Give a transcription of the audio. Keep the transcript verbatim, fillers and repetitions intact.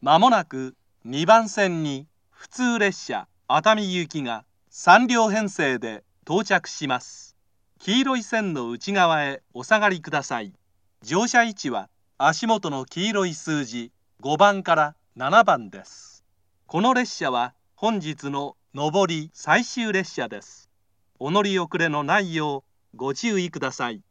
まもなくにばん線に普通列車熱海行きがさん両編成で到着します。黄色い線の内側へお下がりください。乗車位置は足元の黄色い数字ごばんからななばんです。この列車は本日の上り最終列車です。お乗り遅れのないようご注意ください。